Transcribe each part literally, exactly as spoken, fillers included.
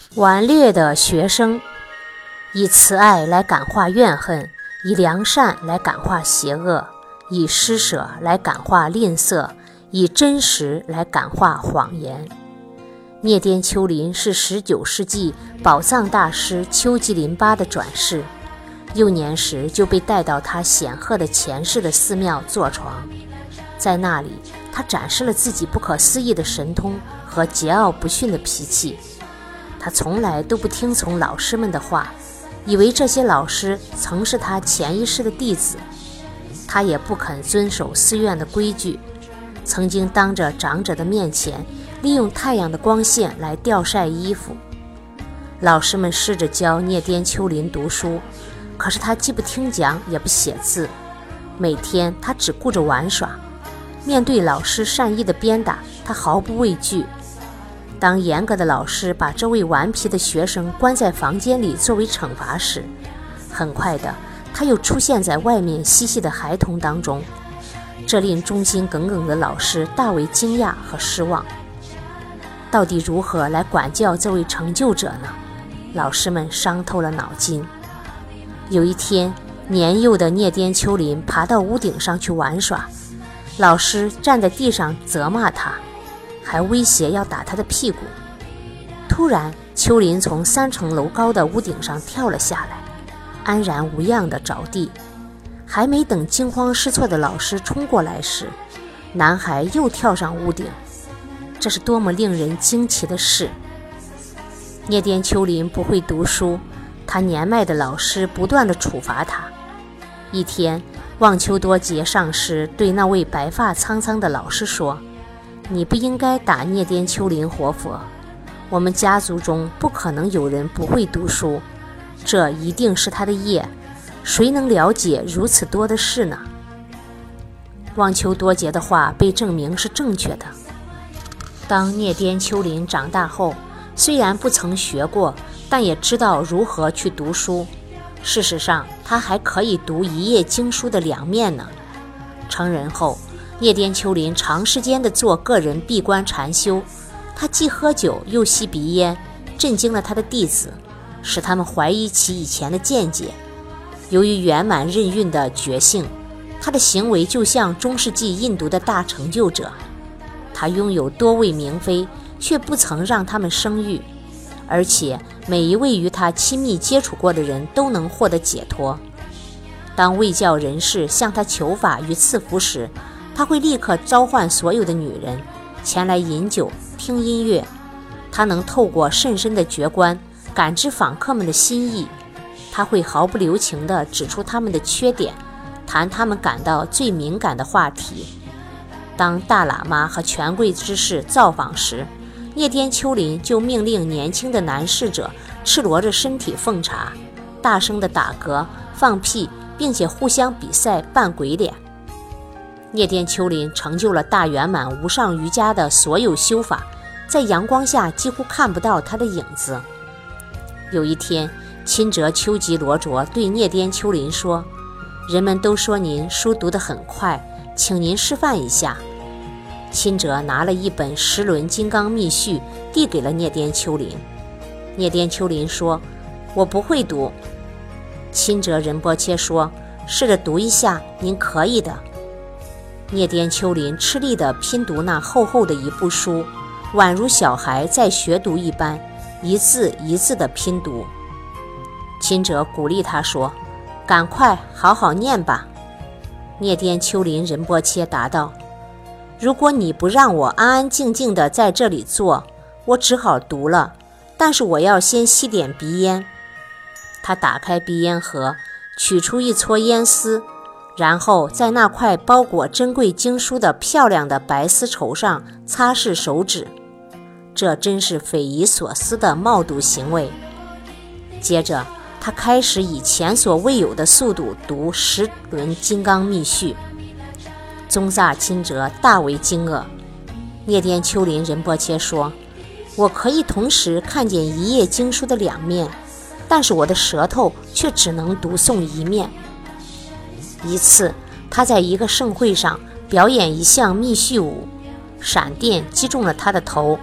顽劣的学生，以慈爱来感化怨恨，以良善来感化邪恶，以施舍来感化吝啬，以真实来感化谎言。聂颠丘林是十九世纪宝藏大师丘吉林巴的转世，幼年时就被带到他显赫的前世的寺庙坐床，在那里他展示了自己不可思议的神通和桀骜不驯的脾气。他从来都不听从老师们的话，以为这些老师曾是他前一世的弟子。他也不肯遵守寺院的规矩，曾经当着长者的面前利用太阳的光线来吊晒衣服。老师们试着教聂颠丘林读书，可是他既不听讲也不写字，每天他只顾着玩耍。面对老师善意的鞭打，他毫不畏惧。当严格的老师把这位顽皮的学生关在房间里作为惩罚时，很快的他又出现在外面嬉戏的孩童当中，这令忠心耿耿的老师大为惊讶和失望。到底如何来管教这位成就者呢？老师们伤透了脑筋。有一天，年幼的聂颠丘林爬到屋顶上去玩耍，老师站在地上责骂他，还威胁要打他的屁股。突然，丘林从三层楼高的屋顶上跳了下来，安然无恙地着地。还没等惊慌失措的老师冲过来时，男孩又跳上屋顶。这是多么令人惊奇的事！聂颠丘林不会读书，他年迈的老师不断地处罚他。一天，旺丘多杰上师对那位白发苍苍的老师说：“你不应该打聂颠丘林活佛，我们家族中不可能有人不会读书，这一定是他的业，谁能了解如此多的事呢？”旺丘多杰的话被证明是正确的。当聂颠丘林长大后，虽然不曾学过，但也知道如何去读书。事实上，他还可以读一页经书的两面呢。成人后，聂颠丘林长时间地做个人闭关禅修，他既喝酒又吸鼻烟，震惊了他的弟子，使他们怀疑其以前的见解。由于圆满任运的觉性，他的行为就像中世纪印度的大成就者。他拥有多位明妃，却不曾让他们生育，而且每一位与他亲密接触过的人都能获得解脱。当卫教人士向他求法与赐福时，他会立刻召唤所有的女人前来饮酒听音乐。他能透过甚深的觉观感知访客们的心意，他会毫不留情地指出他们的缺点，谈他们感到最敏感的话题。当大喇嘛和权贵之士造访时，聂颠丘林就命令年轻的男侍者赤裸着身体奉茶，大声地打嗝、放屁，并且互相比赛扮鬼脸。聂颠丘林成就了大圆满无上瑜伽的所有修法，在阳光下几乎看不到他的影子。有一天，钦哲丘吉罗卓对聂颠丘林说：“人们都说您书读得很快，请您示范一下。”钦哲拿了一本十轮金刚密续递给了聂颠丘林。聂颠丘林说：“我不会读。”钦哲仁波切说：“试着读一下，您可以的。”聂颠丘林吃力地拼读那厚厚的一部书，宛如小孩在学读一般，一字一字地拼读。钦哲鼓励他说：“赶快好好念吧。”聂颠丘林仁波切答道：“如果你不让我安安静静地在这里坐，我只好读了，但是我要先吸点鼻烟。”他打开鼻烟盒，取出一撮烟丝，然后在那块包裹珍贵经书的漂亮的白丝绸上擦拭手指。这真是匪夷所思的冒读行为。接着他开始以前所未有的速度读十轮金刚密续。宗萨钦哲大为惊愕。聂颠丘林仁波切说：“我可以同时看见一页经书的两面，但是我的舌头却只能读诵一面。”一次，他在一个盛会上表演一项密续舞，闪电击中了他的头，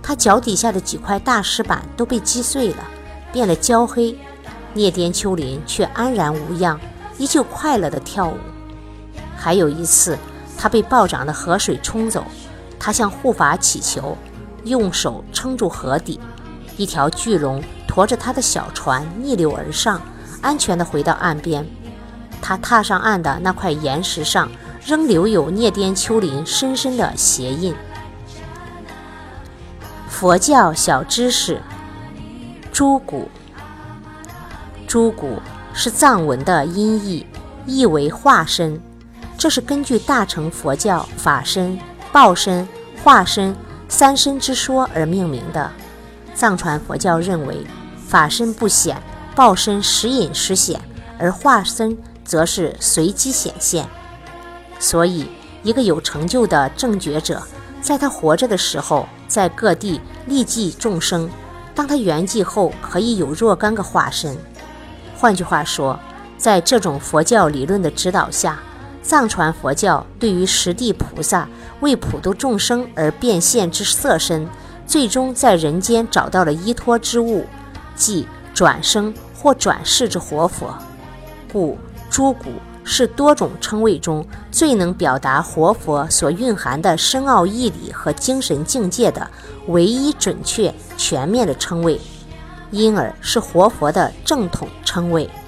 他脚底下的几块大石板都被击碎了，变了焦黑，聂颠丘陵却安然无恙，依旧快乐地跳舞。还有一次，他被暴涨的河水冲走，他向护法祈求，用手撑住河底，一条巨龙驮着他的小船逆流而上，安全地回到岸边。他踏上岸的那块岩石上仍留有聂颠丘陵深深的鞋印。佛教小知识：诸古。诸古是藏文的音译，意为化身，这是根据大乘佛教法身、报身、化身三身之说而命名的。藏传佛教认为，法身不显，报身时隐时显，而化身则是随机显现。所以一个有成就的正觉者，在他活着的时候，在各地利济众生，当他圆寂后，可以有若干个化身。换句话说，在这种佛教理论的指导下，藏传佛教对于十地菩萨为普度众生而变现之色身，最终在人间找到了依托之物，即转生或转世之活佛。故诸古是多种称谓中最能表达活佛所蕴含的深奥义理和精神境界的唯一准确全面的称谓，因而是活佛的正统称谓。